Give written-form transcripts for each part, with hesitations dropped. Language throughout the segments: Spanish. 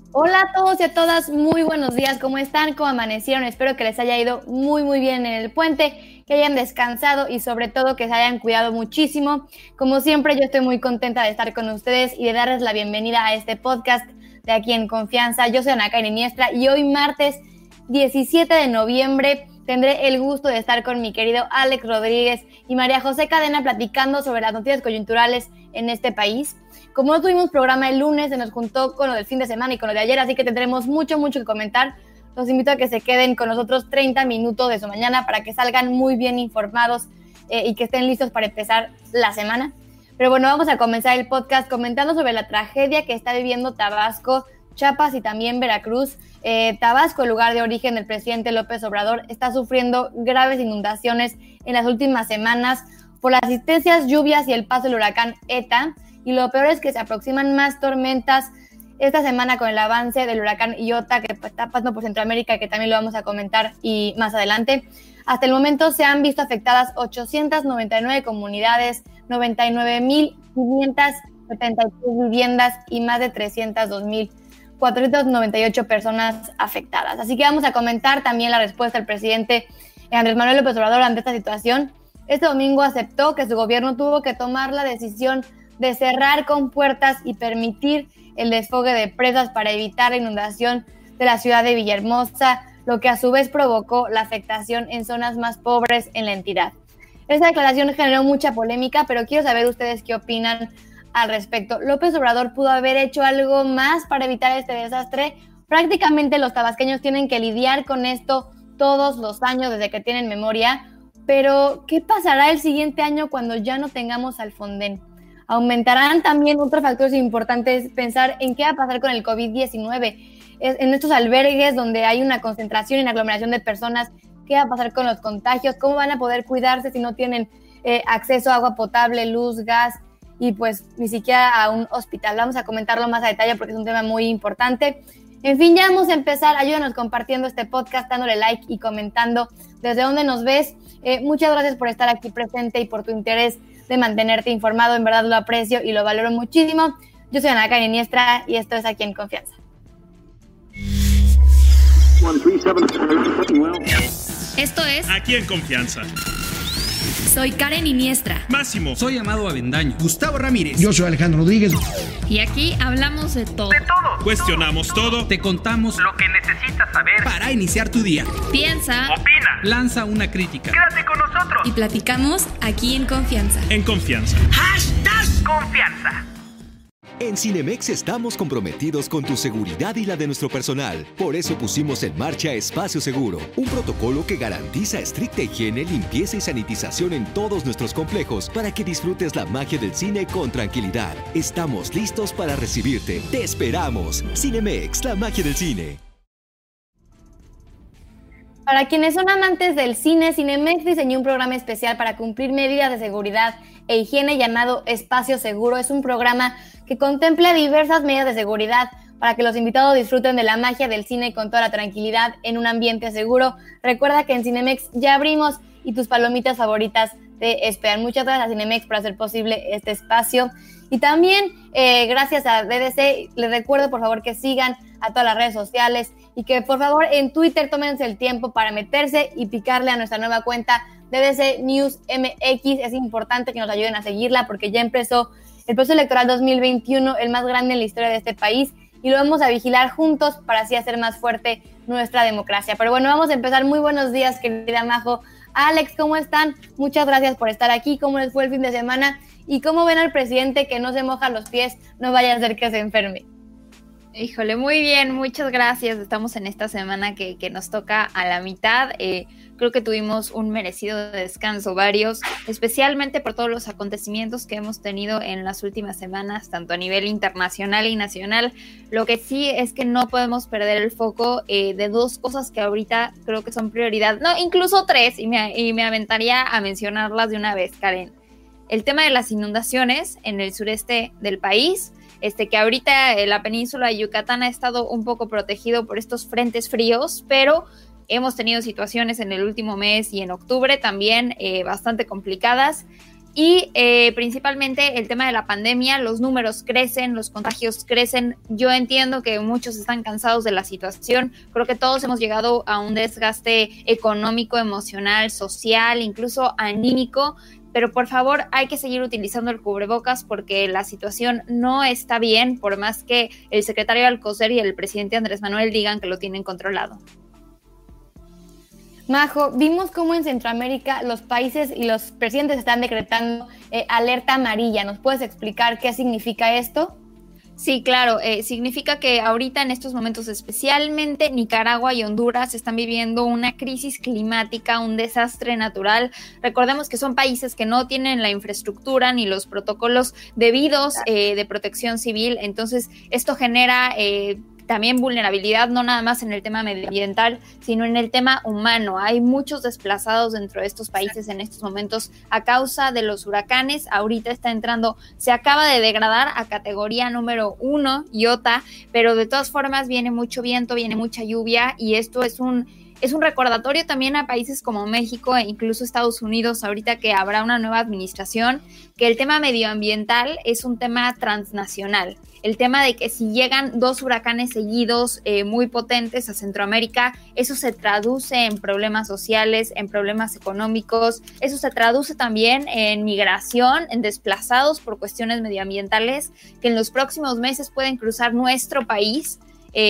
Hola a todos y a todas, muy buenos días, ¿cómo están? ¿Cómo amanecieron? Espero que les haya ido muy bien en el puente, que hayan descansado y sobre todo que se hayan cuidado muchísimo. Como siempre, yo estoy muy contenta de estar con ustedes y de darles la bienvenida a este podcast de Aquí en Confianza. Yo soy Ana Karen Iniestra y hoy martes 17 de noviembre tendré el gusto de estar con mi querido Alex Rodríguez y María José Cadena platicando sobre las noticias coyunturales en este país. Como no tuvimos programa el lunes, se nos juntó con lo del fin de semana y con lo de ayer, así que tendremos mucho que comentar. Los invito a que se queden con nosotros 30 minutos de su mañana para que salgan muy bien informados y que estén listos para empezar la semana. Pero bueno, vamos a comenzar el podcast comentando sobre la tragedia que está viviendo Tabasco, Chiapas y también Veracruz. Tabasco, el lugar de origen del presidente López Obrador, está sufriendo graves inundaciones en las últimas semanas por las intensas lluvias y el paso del huracán ETA. Y lo peor es que se aproximan más tormentas esta semana con el avance del huracán Iota que está pasando por Centroamérica, que también lo vamos a comentar y más adelante. Hasta el momento se han visto afectadas 899 comunidades, 99.573 viviendas y más de 302.498 personas afectadas. Así que vamos a comentar también la respuesta del presidente Andrés Manuel López Obrador ante esta situación. Este domingo aceptó que su gobierno tuvo que tomar la decisión de cerrar con puertas y permitir el desfogue de presas para evitar la inundación de la ciudad de Villahermosa, lo que a su vez provocó la afectación en zonas más pobres en la entidad. Esta declaración generó mucha polémica, pero quiero saber ustedes qué opinan al respecto. ¿López Obrador pudo haber hecho algo más para evitar este desastre? Prácticamente los tabasqueños tienen que lidiar con esto todos los años desde que tienen memoria, pero ¿qué pasará el siguiente año cuando ya no tengamos al Fonden? Aumentarán también otros factores importantes, pensar en qué va a pasar con el COVID-19. En estos albergues donde hay una concentración y una aglomeración de personas, ¿qué va a pasar con los contagios? ¿Cómo van a poder cuidarse si no tienen acceso a agua potable, luz, gas y pues ni siquiera a un hospital? Vamos a comentarlo más a detalle porque es un tema muy importante. En fin, ya vamos a empezar. Ayúdanos compartiendo este podcast, dándole like y comentando desde dónde nos ves. Muchas gracias por estar aquí presente y por tu interés de mantenerte informado. En verdad lo aprecio y lo valoro muchísimo. Yo soy Ana Karen Iniestra y esto es Aquí en Confianza. Esto es Aquí en Confianza. Soy Karen Iniestra. Máximo. Soy Amado Avendaño. Gustavo Ramírez. Yo soy Alejandro Rodríguez. Y aquí hablamos de todo. Cuestionamos todo. Te contamos lo que necesitas saber para iniciar tu día. Piensa. Opina. Lanza una crítica. Quédate con nosotros. Y platicamos aquí en Confianza. En Confianza. #Confianza. En Cinemex estamos comprometidos con tu seguridad y la de nuestro personal. Por eso pusimos en marcha Espacio Seguro, un protocolo que garantiza estricta higiene, limpieza y sanitización en todos nuestros complejos para que disfrutes la magia del cine con tranquilidad. Estamos listos para recibirte. ¡Te esperamos! Cinemex, la magia del cine. Para quienes son amantes del cine, Cinemex diseñó un programa especial para cumplir medidas de seguridad e higiene llamado Espacio Seguro. Es un programa que contempla diversas medidas de seguridad para que los invitados disfruten de la magia del cine con toda la tranquilidad en un ambiente seguro. Recuerda que en Cinemex ya abrimos y tus palomitas favoritas te esperan. Muchas gracias a Cinemex por hacer posible este espacio. Y también gracias a DDC, les recuerdo por favor que sigan a todas las redes sociales y que por favor en Twitter tómense el tiempo para meterse y picarle a nuestra nueva cuenta DDC News MX. Es importante que nos ayuden a seguirla porque ya empezó el proceso electoral 2021, el más grande en la historia de este país, y lo vamos a vigilar juntos para así hacer más fuerte nuestra democracia. Pero bueno, vamos a empezar. Muy buenos días, querida Majo. Alex, ¿cómo están? Muchas gracias por estar aquí. ¿Cómo les fue el fin de semana? ¿Y cómo ven al presidente que no se moja los pies? No vaya a ser que se enferme. Híjole, muy bien, muchas gracias. Estamos en esta semana que nos toca a la mitad. Creo que tuvimos un merecido descanso varios, especialmente por todos los acontecimientos que hemos tenido en las últimas semanas, tanto a nivel internacional y nacional. Lo que sí es que no podemos perder el foco de dos cosas que ahorita creo que son prioridad, no, incluso tres, y me aventaría a mencionarlas de una vez, Karen. El tema de las inundaciones en el sureste del país, que ahorita la península de Yucatán ha estado un poco protegido por estos frentes fríos, pero hemos tenido situaciones en el último mes y en octubre también bastante complicadas. Y principalmente el tema de la pandemia, los números crecen, los contagios crecen. Yo entiendo que muchos están cansados de la situación. Creo que todos hemos llegado a un desgaste económico, emocional, social, incluso anímico. Pero por favor hay que seguir utilizando el cubrebocas porque la situación no está bien, por más que el secretario Alcocer y el presidente Andrés Manuel digan que lo tienen controlado. Majo, vimos cómo en Centroamérica los países y los presidentes están decretando alerta amarilla. ¿Nos puedes explicar qué significa esto? Sí, claro, significa que ahorita en estos momentos especialmente Nicaragua y Honduras están viviendo una crisis climática, un desastre natural. Recordemos que son países que no tienen la infraestructura ni los protocolos debidos de protección civil, entonces esto genera también vulnerabilidad, no nada más en el tema medioambiental, sino en el tema humano. Hay muchos desplazados dentro de estos países en estos momentos a causa de los huracanes. Ahorita está entrando, se acaba de degradar a categoría número 1, Iota, pero de todas formas viene mucho viento, viene mucha lluvia y esto es un recordatorio también a países como México e incluso Estados Unidos, ahorita que habrá una nueva administración, que el tema medioambiental es un tema transnacional. El tema de que si llegan 2 huracanes seguidos muy potentes a Centroamérica, eso se traduce en problemas sociales, en problemas económicos, eso se traduce también en migración, en desplazados por cuestiones medioambientales que en los próximos meses pueden cruzar nuestro país.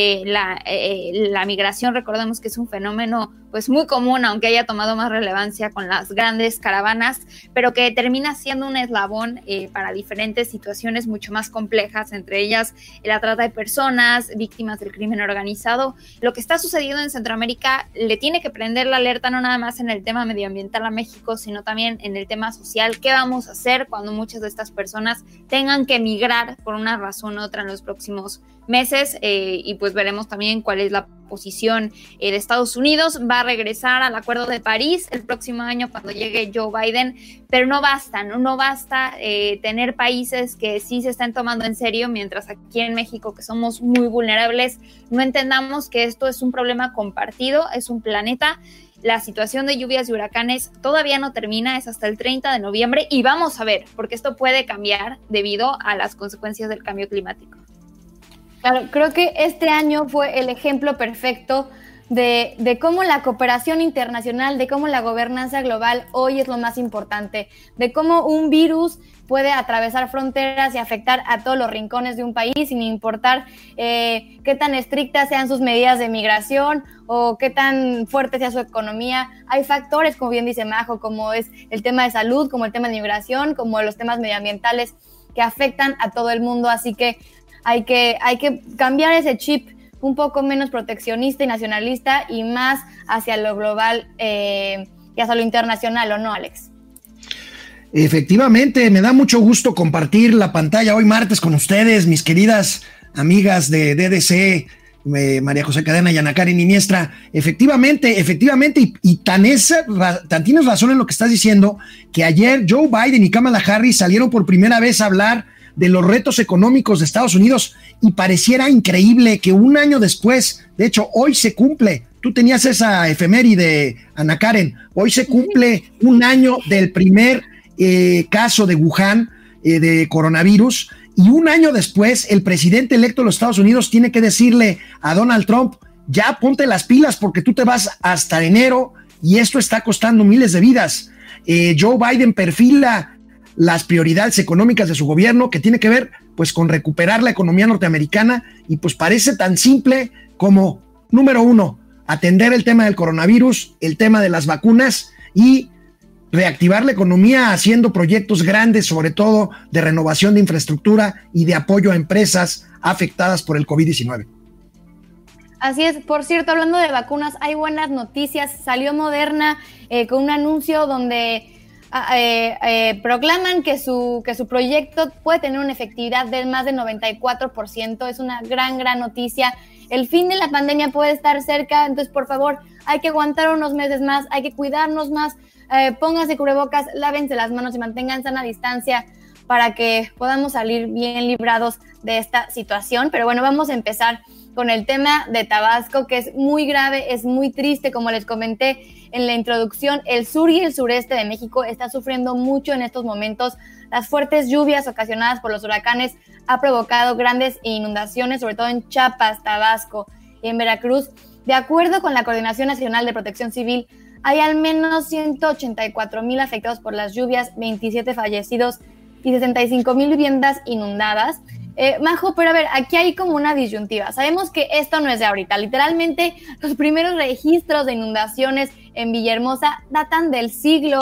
La migración, recordemos que es un fenómeno pues muy común, aunque haya tomado más relevancia con las grandes caravanas, pero que termina siendo un eslabón para diferentes situaciones mucho más complejas, entre ellas la trata de personas, víctimas del crimen organizado. Lo que está sucediendo en Centroamérica le tiene que prender la alerta no nada más en el tema medioambiental a México, sino también en el tema social. ¿Qué vamos a hacer cuando muchas de estas personas tengan que migrar por una razón u otra en los próximos meses? Y pues veremos también cuál es la posición de Estados Unidos. Va a regresar al Acuerdo de París el próximo año cuando llegue Joe Biden, pero no basta tener países que sí se están tomando en serio, mientras aquí en México, que somos muy vulnerables, no entendamos que esto es un problema compartido, es un planeta. La situación de lluvias y huracanes todavía no termina, es hasta el 30 de noviembre y vamos a ver, porque esto puede cambiar debido a las consecuencias del cambio climático. Claro, creo que este año fue el ejemplo perfecto de cómo la cooperación internacional, de cómo la gobernanza global hoy es lo más importante, de cómo un virus puede atravesar fronteras y afectar a todos los rincones de un país sin importar qué tan estrictas sean sus medidas de migración o qué tan fuerte sea su economía. Hay factores, como bien dice Majo, como es el tema de salud, como el tema de migración, como los temas medioambientales que afectan a todo el mundo, así que hay que cambiar ese chip un poco menos proteccionista y nacionalista y más hacia lo global y hacia lo internacional, ¿o no, Alex? Efectivamente, me da mucho gusto compartir la pantalla hoy martes con ustedes, mis queridas amigas de DDC, María José Cadena y Ana Karen Iniestra. Efectivamente, y tan tienes razón en lo que estás diciendo, que ayer Joe Biden y Kamala Harris salieron por primera vez a hablar de los retos económicos de Estados Unidos y pareciera increíble que un año después, de hecho hoy se cumple, tú tenías esa efeméride, Ana Karen, hoy se cumple un año del primer caso de Wuhan de coronavirus y un año después el presidente electo de los Estados Unidos tiene que decirle a Donald Trump, ya ponte las pilas porque tú te vas hasta enero y esto está costando miles de vidas. Joe Biden perfila las prioridades económicas de su gobierno, que tiene que ver pues con recuperar la economía norteamericana y pues parece tan simple como, número 1, atender el tema del coronavirus, el tema de las vacunas y reactivar la economía haciendo proyectos grandes, sobre todo de renovación de infraestructura y de apoyo a empresas afectadas por el COVID-19. Así es. Por cierto, hablando de vacunas, hay buenas noticias. Salió Moderna con un anuncio donde proclaman que su proyecto puede tener una efectividad de más del 94%. Es una gran noticia. El fin de la pandemia puede estar cerca, entonces por favor hay que aguantar unos meses más, hay que cuidarnos más, pónganse cubrebocas, lávense las manos y mantengan sana distancia, para que podamos salir bien librados de esta situación. Pero bueno, vamos a empezar con el tema de Tabasco, que es muy grave, es muy triste. Como les comenté en la introducción, el sur y el sureste de México está sufriendo mucho en estos momentos. Las fuertes lluvias ocasionadas por los huracanes ha provocado grandes inundaciones, sobre todo en Chiapas, Tabasco y en Veracruz. De acuerdo con la Coordinación Nacional de Protección Civil, hay al menos 184,000 afectados por las lluvias, 27 fallecidos y 65,000 viviendas inundadas. Majo, pero a ver, aquí hay como una disyuntiva. Sabemos que esto no es de ahorita. Literalmente, los primeros registros de inundaciones en Villahermosa datan del siglo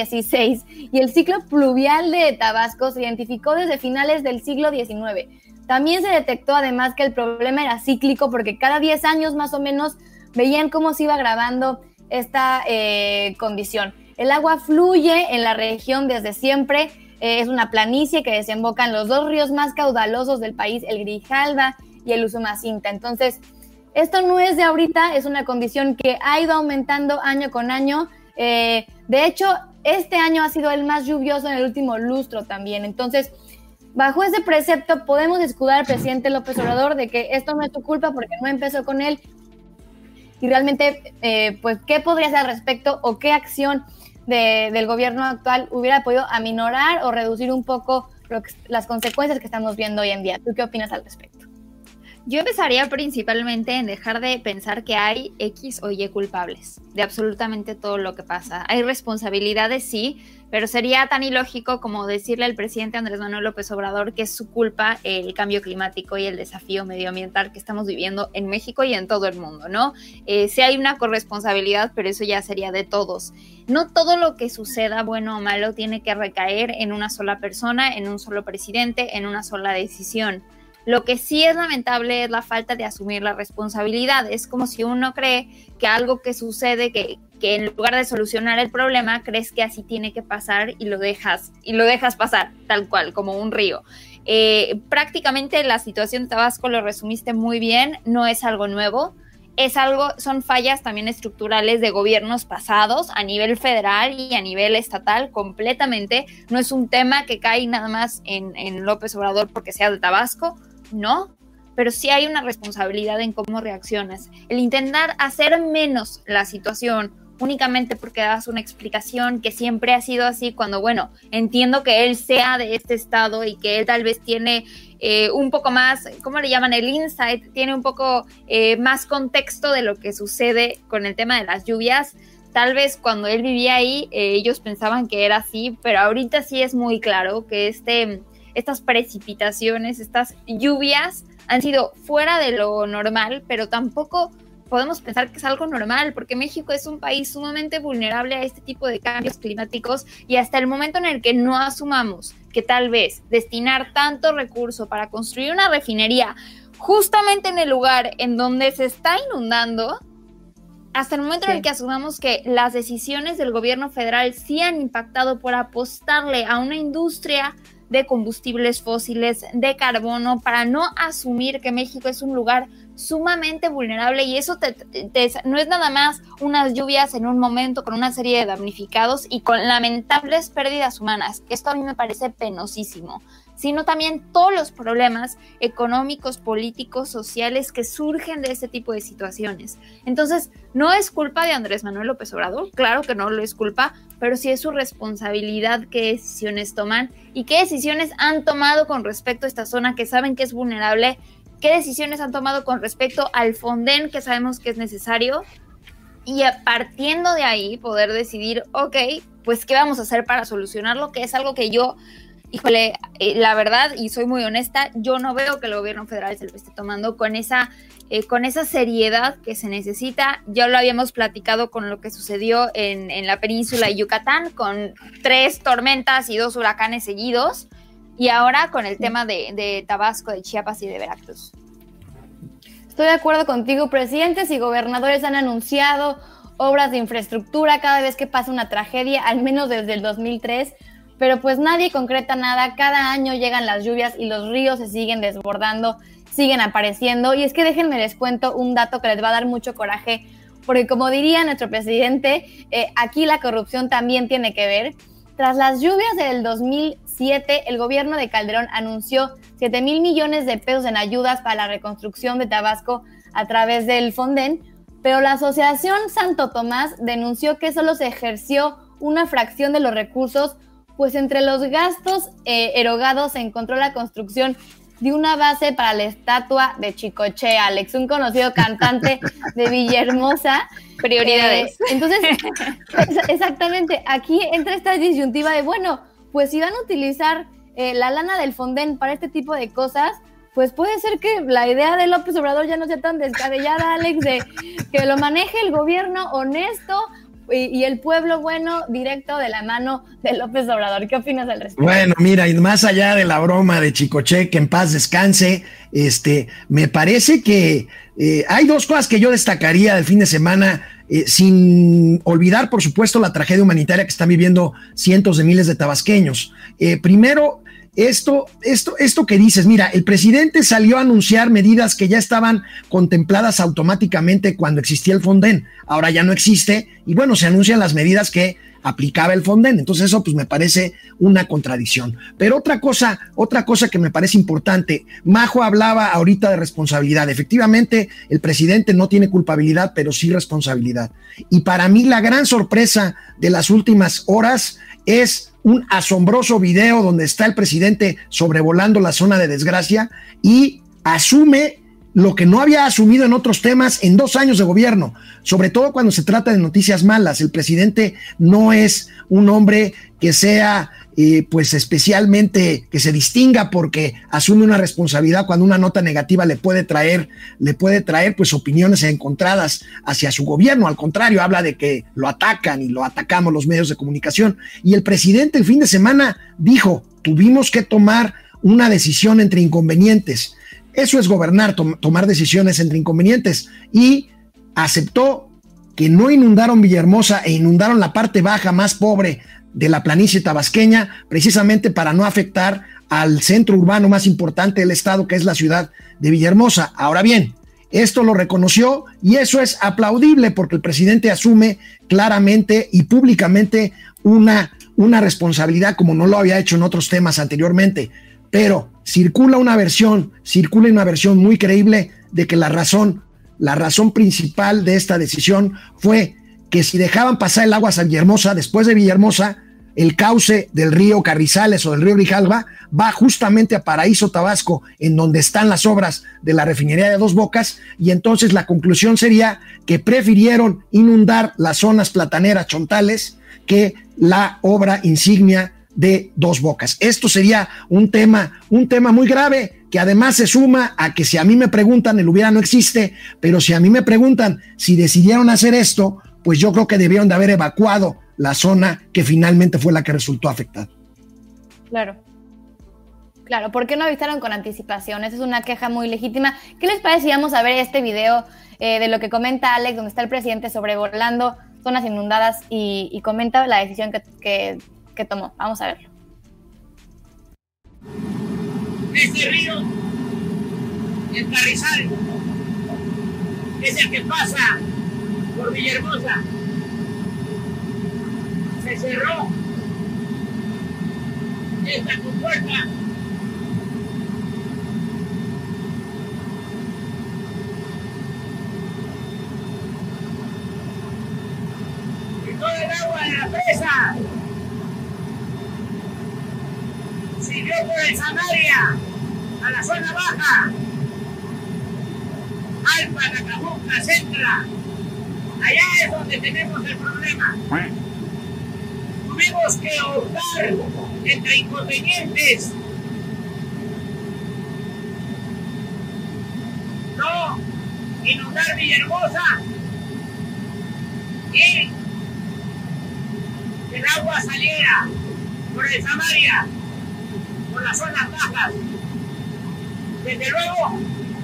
XVI y el ciclo pluvial de Tabasco se identificó desde finales del siglo XIX. También se detectó además que el problema era cíclico porque cada 10 años más o menos veían cómo se iba agravando esta condición. El agua fluye en la región desde siempre. Es una planicie que desemboca en los dos ríos más caudalosos del país, el Grijalva y el Usumacinta. Entonces, esto no es de ahorita, es una condición que ha ido aumentando año con año. De hecho, este año ha sido el más lluvioso en el último lustro también. Entonces, bajo ese precepto podemos escudar al presidente López Obrador de que esto no es su culpa porque no empezó con él. Y realmente, pues, ¿qué podría hacer al respecto o qué acción del gobierno actual hubiera podido aminorar o reducir un poco las consecuencias que estamos viendo hoy en día? ¿Tú qué opinas al respecto? Yo empezaría principalmente en dejar de pensar que hay X o Y culpables de absolutamente todo lo que pasa. Hay responsabilidades, sí, pero sería tan ilógico como decirle al presidente Andrés Manuel López Obrador que es su culpa el cambio climático y el desafío medioambiental que estamos viviendo en México y en todo el mundo, ¿no? Sí hay una corresponsabilidad, pero eso ya sería de todos. No todo lo que suceda, bueno o malo, tiene que recaer en una sola persona, en un solo presidente, en una sola decisión. Lo que sí es lamentable es la falta de asumir la responsabilidad. Es como si uno cree que algo que sucede, que en lugar de solucionar el problema, crees que así tiene que pasar y lo dejas pasar, tal cual, como un río. Prácticamente la situación de Tabasco lo resumiste muy bien, no es algo nuevo. Son fallas también estructurales de gobiernos pasados a nivel federal y a nivel estatal completamente. No es un tema que cae nada más en López Obrador porque sea de Tabasco, no, pero sí hay una responsabilidad en cómo reaccionas. El intentar hacer menos la situación únicamente porque das una explicación que siempre ha sido así, cuando, bueno, entiendo que él sea de este estado y que él tal vez tiene un poco más, ¿cómo le llaman? El insight, tiene un poco más contexto de lo que sucede con el tema de las lluvias. Tal vez cuando él vivía ahí, ellos pensaban que era así, pero ahorita sí es muy claro que estas precipitaciones, estas lluvias han sido fuera de lo normal, pero tampoco podemos pensar que es algo normal, porque México es un país sumamente vulnerable a este tipo de cambios climáticos y hasta el momento en el que no asumamos que tal vez destinar tanto recurso para construir una refinería justamente en el lugar en donde se está inundando, hasta el momento en el que asumamos que las decisiones del gobierno federal sí han impactado por apostarle a una industria de combustibles fósiles, de carbono, para no asumir que México es un lugar sumamente vulnerable, y eso no es nada más unas lluvias en un momento con una serie de damnificados y con lamentables pérdidas humanas, que esto a mí me parece penosísimo, sino también todos los problemas económicos, políticos, sociales que surgen de este tipo de situaciones. Entonces, no es culpa de Andrés Manuel López Obrador, claro que no lo es culpa, pero sí es su responsabilidad qué decisiones toman y qué decisiones han tomado con respecto a esta zona que saben que es vulnerable, qué decisiones han tomado con respecto al Fonden que sabemos que es necesario, y partiendo de ahí poder decidir, ok, pues qué vamos a hacer para solucionarlo, que es algo que yo, híjole, la verdad, y soy muy honesta, yo no veo que el gobierno federal se lo esté tomando con esa seriedad que se necesita. Ya lo habíamos platicado con lo que sucedió en la península de Yucatán, con 3 tormentas y 2 huracanes seguidos, y ahora con el tema de Tabasco, de Chiapas y de Veracruz. Estoy de acuerdo contigo. Presidentes y gobernadores han anunciado obras de infraestructura cada vez que pasa una tragedia, al menos desde el 2003, pero pues nadie concreta nada. Cada año llegan las lluvias y los ríos se siguen desbordando, siguen apareciendo. Y es que déjenme les cuento un dato que les va a dar mucho coraje, porque como diría nuestro presidente, aquí la corrupción también tiene que ver. Tras las lluvias del 2006 7, el gobierno de Calderón anunció 7,000 millones de pesos en ayudas para la reconstrucción de Tabasco a través del Fonden, pero la Asociación Santo Tomás denunció que solo se ejerció una fracción de los recursos, pues entre los gastos erogados se encontró la construcción de una base para la estatua de Chicoche, Alex, un conocido cantante de Villahermosa. Prioridades. Entonces, exactamente, aquí entra esta disyuntiva de, bueno, pues si van a utilizar la lana del Fonden para este tipo de cosas, pues puede ser que la idea de López Obrador ya no sea tan descabellada, Alex, de que lo maneje el gobierno honesto y el pueblo bueno, directo de la mano de López Obrador. ¿Qué opinas al respecto? Bueno, mira, y más allá de la broma de Chicoche, que en paz descanse, me parece que hay dos cosas que yo destacaría del fin de semana, sin olvidar, por supuesto, la tragedia humanitaria que están viviendo cientos de miles de tabasqueños. Primero, esto que dices, mira, el presidente salió a anunciar medidas que ya estaban contempladas automáticamente cuando existía el Fonden, ahora ya no existe, y bueno, se anuncian las medidas que aplicaba el Fonden, entonces eso pues me parece una contradicción. Pero otra cosa que me parece importante, Majo hablaba ahorita de responsabilidad, efectivamente el presidente no tiene culpabilidad, pero sí responsabilidad, y para mí la gran sorpresa de las últimas horas es un asombroso video donde está el presidente sobrevolando la zona de desgracia y asume lo que no había asumido en otros temas en 2 años de gobierno, sobre todo cuando se trata de noticias malas. El presidente no es un hombre que sea pues especialmente que se distinga porque asume una responsabilidad cuando una nota negativa le puede traer pues opiniones encontradas hacia su gobierno. Al contrario, habla de que lo atacan y lo atacamos los medios de comunicación. Y el presidente el fin de semana dijo, tuvimos que tomar una decisión entre inconvenientes. Eso es gobernar, tomar decisiones entre inconvenientes, y aceptó que no inundaron Villahermosa e inundaron la parte baja más pobre de la planicie tabasqueña, precisamente para no afectar al centro urbano más importante del estado, que es la ciudad de Villahermosa. Ahora bien, esto lo reconoció y eso es aplaudible porque el presidente asume claramente y públicamente una responsabilidad como no lo había hecho en otros temas anteriormente. Pero circula una versión muy creíble de que la razón principal de esta decisión fue que si dejaban pasar el agua a Villahermosa, después de Villahermosa, el cauce del río Carrizales o del río Grijalva va justamente a Paraíso, Tabasco, en donde están las obras de la refinería de Dos Bocas, y entonces la conclusión sería que prefirieron inundar las zonas plataneras chontales que la obra insignia de Dos Bocas. Esto sería un tema muy grave, que además se suma a que si a mí me preguntan, el hubiera no existe, pero si a mí me preguntan si decidieron hacer esto, pues yo creo que debieron de haber evacuado la zona que finalmente fue la que resultó afectada. Claro, ¿por qué no avisaron con anticipación? Esa es una queja muy legítima. ¿Qué les parece si vamos a ver este video de lo que comenta Alex, donde está el presidente sobrevolando zonas inundadas y comenta la decisión que tomó? Vamos a verlo. Este río, el Carrizal, es el que pasa por Villahermosa. Se cerró esta compuerta y todo el agua de la presa siguió por el Samaria a la zona baja, Alpa, Nacajuca, Centra. Allá es donde tenemos el problema. Tuvimos que optar entre inconvenientes. No inundar Villahermosa y que el agua saliera por el Samaria, por las zonas bajas. Desde luego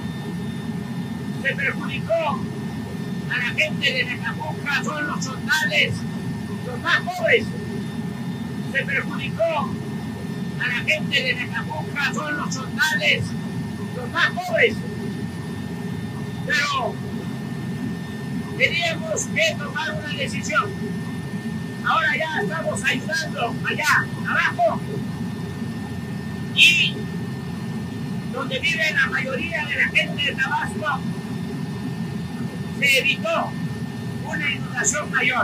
se perjudicó a la gente de Nacajuca, son los chontales, los más pobres. Se perjudicó a la gente de Nacajuca, son los chontales, los más pobres. Pero teníamos que tomar una decisión. Ahora ya estamos ayudando allá abajo y donde vive la mayoría de la gente de Tabasco, se evitó una inundación mayor.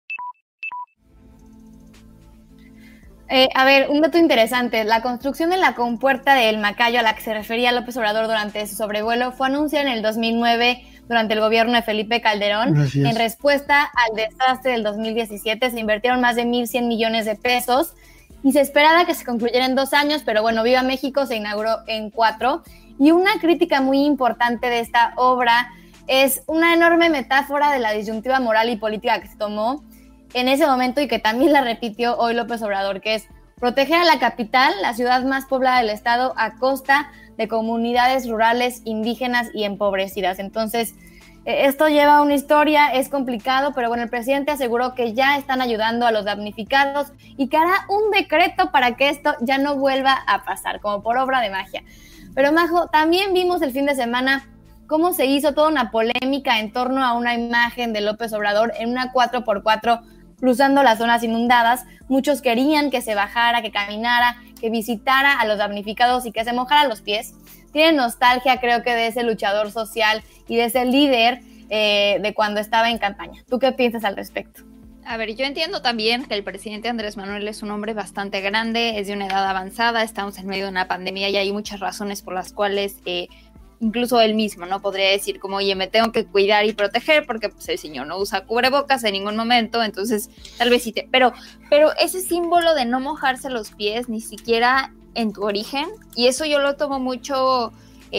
A ver, un dato interesante. La construcción de la compuerta del Macayo a la que se refería López Obrador durante su sobrevuelo fue anunciada en el 2009 durante el gobierno de Felipe Calderón. En respuesta al desastre del 2017 se invirtieron más de 1,100 millones de pesos y se esperaba que se concluyera en 2 años, pero bueno, Viva México se inauguró en 4. Y una crítica muy importante de esta obra es una enorme metáfora de la disyuntiva moral y política que se tomó en ese momento y que también la repitió hoy López Obrador, que es proteger a la capital, la ciudad más poblada del estado, a costa de comunidades rurales, indígenas y empobrecidas. Entonces, esto lleva una historia, es complicado, pero bueno, el presidente aseguró que ya están ayudando a los damnificados y que hará un decreto para que esto ya no vuelva a pasar, como por obra de magia. Pero Majo, también vimos el fin de semana cómo se hizo toda una polémica en torno a una imagen de López Obrador en una 4x4 cruzando las zonas inundadas. Muchos querían que se bajara, que caminara, que visitara a los damnificados y que se mojara los pies. Tienen nostalgia, creo que, de ese luchador social y de ese líder de cuando estaba en campaña. ¿Tú qué piensas al respecto? A ver, yo entiendo también que el presidente Andrés Manuel es un hombre bastante grande, es de una edad avanzada, estamos en medio de una pandemia y hay muchas razones por las cuales incluso él mismo no podría decir como, oye, me tengo que cuidar y proteger porque pues, el señor no usa cubrebocas en ningún momento, entonces tal vez sí pero ese símbolo de no mojarse los pies ni siquiera en tu origen, y eso yo lo tomo mucho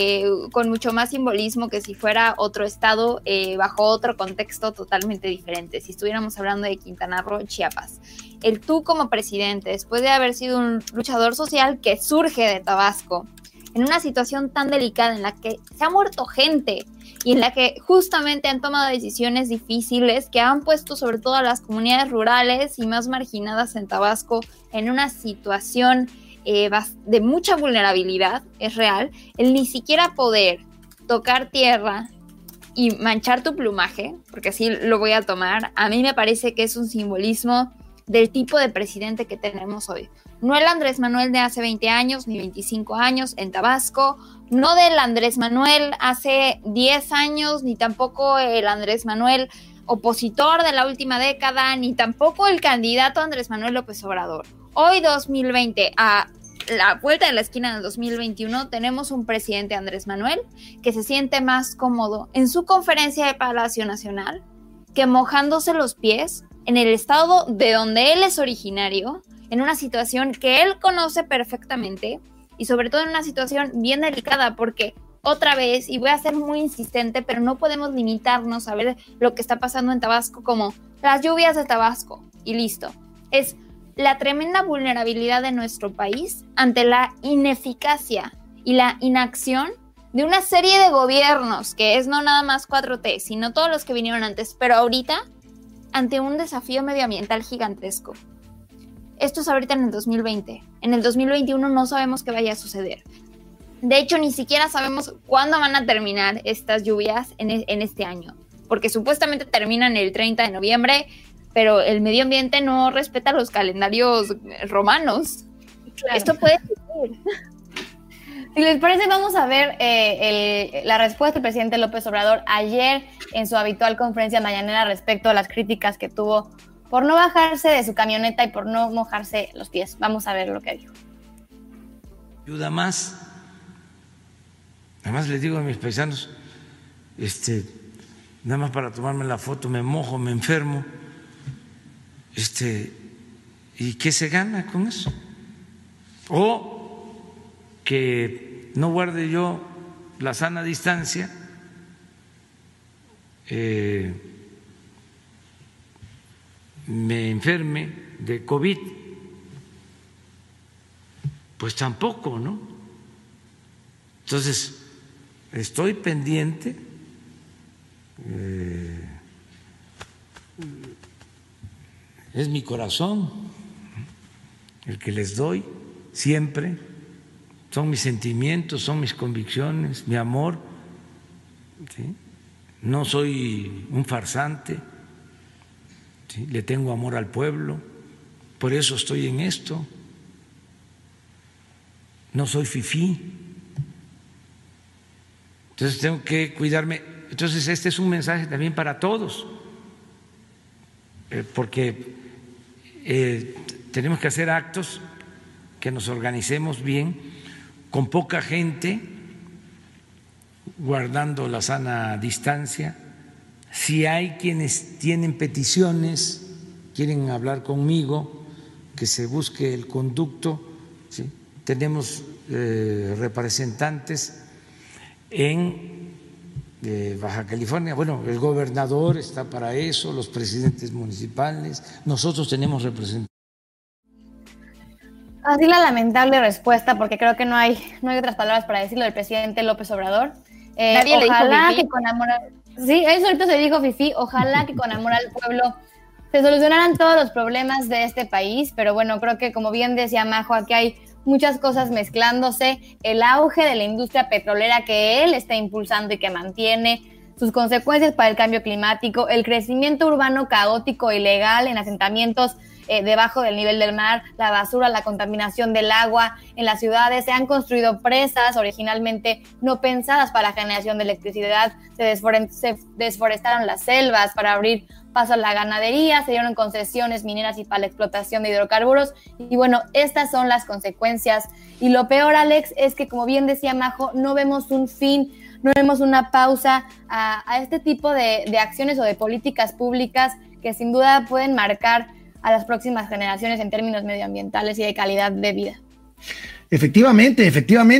con mucho más simbolismo que si fuera otro estado bajo otro contexto totalmente diferente, si estuviéramos hablando de Quintana Roo, Chiapas. El tú como presidente, después de haber sido un luchador social que surge de Tabasco, en una situación tan delicada en la que se ha muerto gente y en la que justamente han tomado decisiones difíciles que han puesto sobre todo a las comunidades rurales y más marginadas en Tabasco en una situación de mucha vulnerabilidad, es real, el ni siquiera poder tocar tierra y manchar tu plumaje, porque así lo voy a tomar, a mí me parece que es un simbolismo del tipo de presidente que tenemos hoy. No el Andrés Manuel de hace 20 años, ni 25 años en Tabasco, no del Andrés Manuel hace 10 años, ni tampoco el Andrés Manuel opositor de la última década, ni tampoco el candidato Andrés Manuel López Obrador. Hoy 2020, a la vuelta de la esquina del 2021, tenemos un presidente Andrés Manuel que se siente más cómodo en su conferencia de Palacio Nacional que mojándose los pies en el estado de donde él es originario, en una situación que él conoce perfectamente y sobre todo en una situación bien delicada porque otra vez, y voy a ser muy insistente, pero no podemos limitarnos a ver lo que está pasando en Tabasco como las lluvias de Tabasco y listo. Es la tremenda vulnerabilidad de nuestro país ante la ineficacia y la inacción de una serie de gobiernos, que es no nada más 4T, sino todos los que vinieron antes, pero ahorita ante un desafío medioambiental gigantesco. Esto es ahorita en el 2020. En el 2021 no sabemos qué vaya a suceder. De hecho, ni siquiera sabemos cuándo van a terminar estas lluvias en este año, porque supuestamente terminan el 30 de noviembre, pero el medio ambiente no respeta los calendarios romanos. Claro. Esto puede suceder. Si les parece, vamos a ver la respuesta del presidente López Obrador ayer en su habitual conferencia mañanera respecto a las críticas que tuvo por no bajarse de su camioneta y por no mojarse los pies. Vamos a ver lo que dijo. Ayuda más. Además les digo a mis paisanos, nada más para tomarme la foto me mojo, me enfermo. ¿Y qué se gana con eso? O que no guarde yo la sana distancia, me enferme de COVID, pues tampoco, ¿no? Entonces, estoy pendiente, es mi corazón el que les doy siempre, son mis sentimientos, son mis convicciones, mi amor, ¿sí? No soy un farsante, ¿sí? Le tengo amor al pueblo, por eso estoy en esto. no soy fifí. Entonces tengo que cuidarme. Entonces este es un mensaje también para todos, porque tenemos que hacer actos, que nos organicemos bien, con poca gente, guardando la sana distancia. Si hay quienes tienen peticiones, quieren hablar conmigo, que se busque el conducto, ¿sí? Tenemos representantes en Baja California, bueno, el gobernador está para eso, los presidentes municipales, nosotros tenemos representantes. Así la lamentable respuesta, porque creo que no hay otras palabras para decirlo del presidente López Obrador. Nadie ojalá le dijo que con amor, sí, eso ahorita se dijo fifí, ojalá que con amor al pueblo se solucionaran todos los problemas de este país, pero bueno, creo que como bien decía Majo, aquí hay muchas cosas mezclándose, el auge de la industria petrolera que él está impulsando y que mantiene, sus consecuencias para el cambio climático, el crecimiento urbano caótico e ilegal en asentamientos debajo del nivel del mar, la basura, la contaminación del agua. En las ciudades se han construido presas originalmente no pensadas para la generación de electricidad, se desforestaron las selvas para abrir paso a la ganadería, se dieron concesiones mineras y para la explotación de hidrocarburos, y bueno, estas son las consecuencias. Y lo peor, Alex, es que como bien decía Majo, no vemos un fin, no vemos una pausa a este tipo de acciones o de políticas públicas que sin duda pueden marcar a las próximas generaciones en términos medioambientales y de calidad de vida. Efectivamente,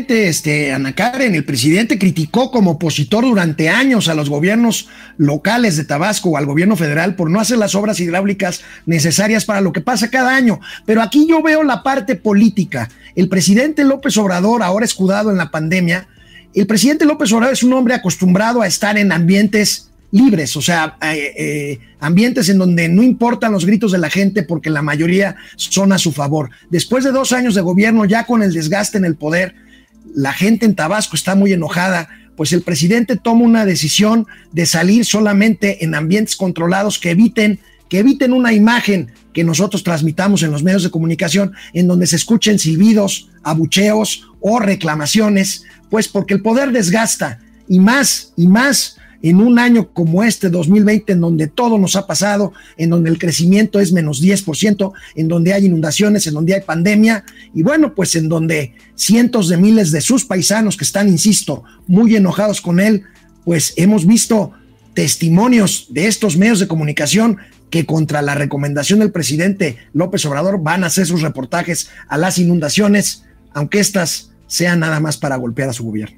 Ana Karen, el presidente criticó como opositor durante años a los gobiernos locales de Tabasco o al gobierno federal por no hacer las obras hidráulicas necesarias para lo que pasa cada año. Pero aquí yo veo la parte política. El presidente López Obrador, ahora escudado en la pandemia, el presidente López Obrador es un hombre acostumbrado a estar en ambientes libres, o sea, ambientes en donde no importan los gritos de la gente porque la mayoría son a su favor. Después de 2 años de gobierno, ya con el desgaste en el poder, la gente en Tabasco está muy enojada, pues el presidente toma una decisión de salir solamente en ambientes controlados que eviten una imagen que nosotros transmitamos en los medios de comunicación, en donde se escuchen silbidos, abucheos o reclamaciones, pues porque el poder desgasta, y más en un año como este 2020, en donde todo nos ha pasado, en donde el crecimiento es menos 10%, en donde hay inundaciones, en donde hay pandemia, y bueno, pues en donde cientos de miles de sus paisanos que están, insisto, muy enojados con él, pues hemos visto testimonios de estos medios de comunicación que contra la recomendación del presidente López Obrador van a hacer sus reportajes a las inundaciones, aunque estas sean nada más para golpear a su gobierno.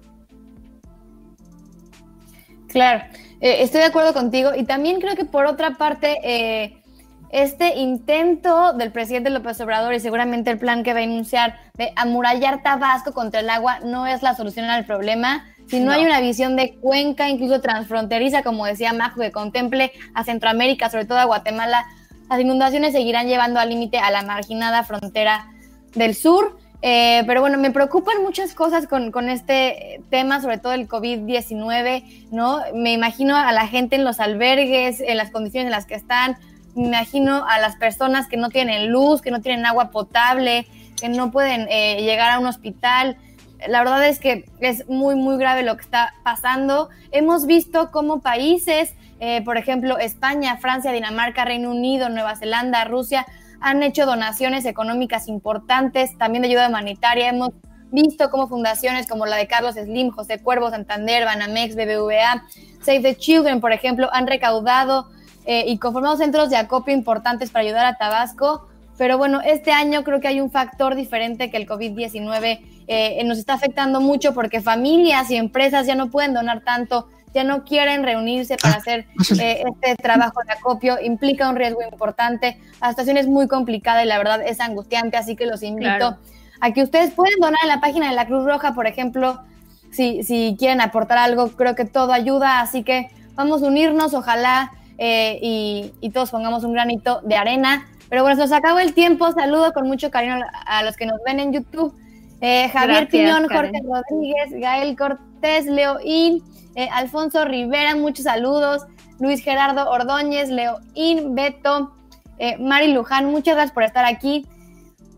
Claro, estoy de acuerdo contigo, y también creo que por otra parte, este intento del presidente López Obrador y seguramente el plan que va a enunciar de amurallar Tabasco contra el agua no es la solución al problema. Si no hay una visión de cuenca, incluso transfronteriza, como decía Majo, que contemple a Centroamérica, sobre todo a Guatemala, las inundaciones seguirán llevando al límite a la marginada frontera del sur. Pero bueno, me preocupan muchas cosas con este tema, sobre todo el COVID-19, ¿no? Me imagino a la gente en los albergues, en las condiciones en las que están, me imagino a las personas que no tienen luz, que no tienen agua potable, que no pueden llegar a un hospital. La verdad es que es muy, muy grave lo que está pasando. Hemos visto cómo países, por ejemplo, España, Francia, Dinamarca, Reino Unido, Nueva Zelanda, Rusia, han hecho donaciones económicas importantes, también de ayuda humanitaria. Hemos visto cómo fundaciones como la de Carlos Slim, José Cuervo, Santander, Banamex, BBVA, Save the Children, por ejemplo, han recaudado y conformado centros de acopio importantes para ayudar a Tabasco. Pero bueno, este año creo que hay un factor diferente, que el COVID-19 nos está afectando mucho, porque familias y empresas ya no pueden donar tanto, ya no quieren reunirse para hacer este trabajo de acopio. Implica un riesgo importante, la situación es muy complicada y la verdad es angustiante, así que los invito a que ustedes pueden donar en la página de la Cruz Roja, por ejemplo, si quieren aportar algo. Creo que todo ayuda, así que vamos a unirnos, ojalá y todos pongamos un granito de arena. Pero bueno, se nos acabó el tiempo. Saludo con mucho cariño a los que nos ven en YouTube. Javier Piñón, Jorge Rodríguez, Gael Cortés, Leoín, Alfonso Rivera, muchos saludos. Luis Gerardo Ordóñez, Leoín, Beto, Mari Luján, muchas gracias por estar aquí.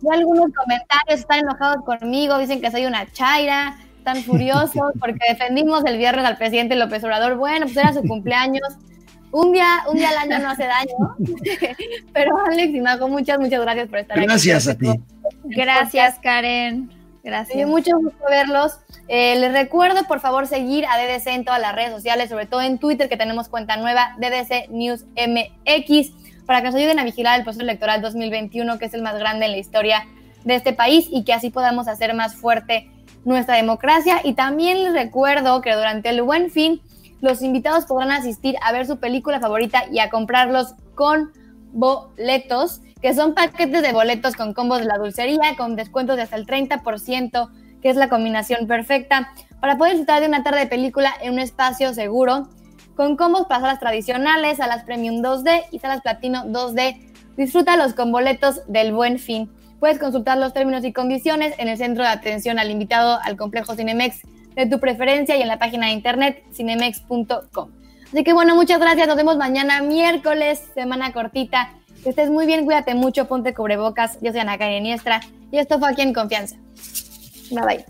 Y algunos comentarios están enojados conmigo, dicen que soy una chaira, están furiosos porque defendimos el viernes al presidente López Obrador. Bueno, pues era su cumpleaños. Un día al año no hace daño. Pero Alex y Majo, muchas gracias por estar aquí. Gracias a ti. Gracias, Karen. Gracias. Me dio mucho gusto verlos. Les recuerdo, por favor, seguir a DDC en todas las redes sociales, sobre todo en Twitter, que tenemos cuenta nueva, DDC News MX, para que nos ayuden a vigilar el proceso electoral 2021, que es el más grande en la historia de este país, y que así podamos hacer más fuerte nuestra democracia. Y también les recuerdo que durante el Buen Fin, los invitados podrán asistir a ver su película favorita y a comprarlos con boletos, que son paquetes de boletos con combos de la dulcería, con descuentos de hasta el 30%, que es la combinación perfecta para poder disfrutar de una tarde de película en un espacio seguro, con combos para salas tradicionales, salas Premium 2D y salas Platino 2D. Disfrútalos con boletos del Buen Fin. Puedes consultar los términos y condiciones en el centro de atención al invitado al complejo Cinemex de tu preferencia y en la página de internet cinemex.com. Así que bueno, muchas gracias. Nos vemos mañana miércoles, semana cortita. Que estés muy bien, cuídate mucho, ponte cubrebocas. Yo soy Ana Karen Iniestra y esto fue Aquí en Confianza. Bye bye.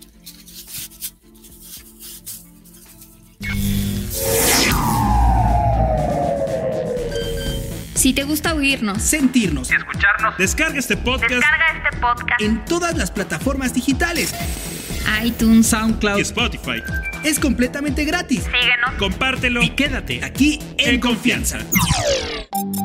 Si te gusta oírnos, Sentirnos Y escucharnos. Descarga este podcast en todas las plataformas digitales. iTunes, SoundCloud y Spotify. es completamente gratis. Síguenos. Compártelo Y quédate aquí en en confianza.